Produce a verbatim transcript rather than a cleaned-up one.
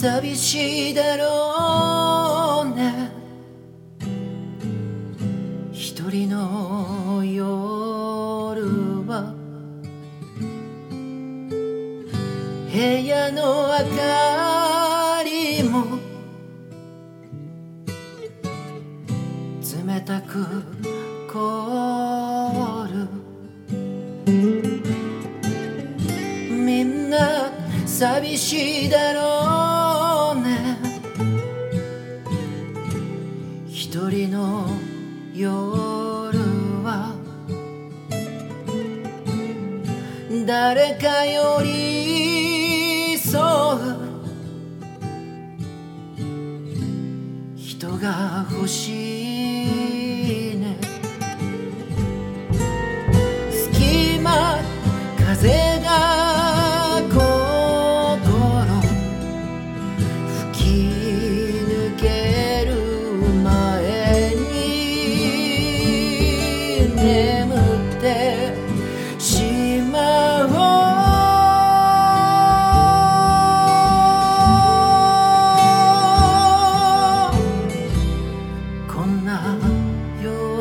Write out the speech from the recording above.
寂しいだろうね一人の夜は部屋の明かりも冷たく凍るみんな寂しいだろうね一人の夜は誰かよりそう人が欲しいね隙間風が心吹き抜ける前に眠ってしまおうこんな夜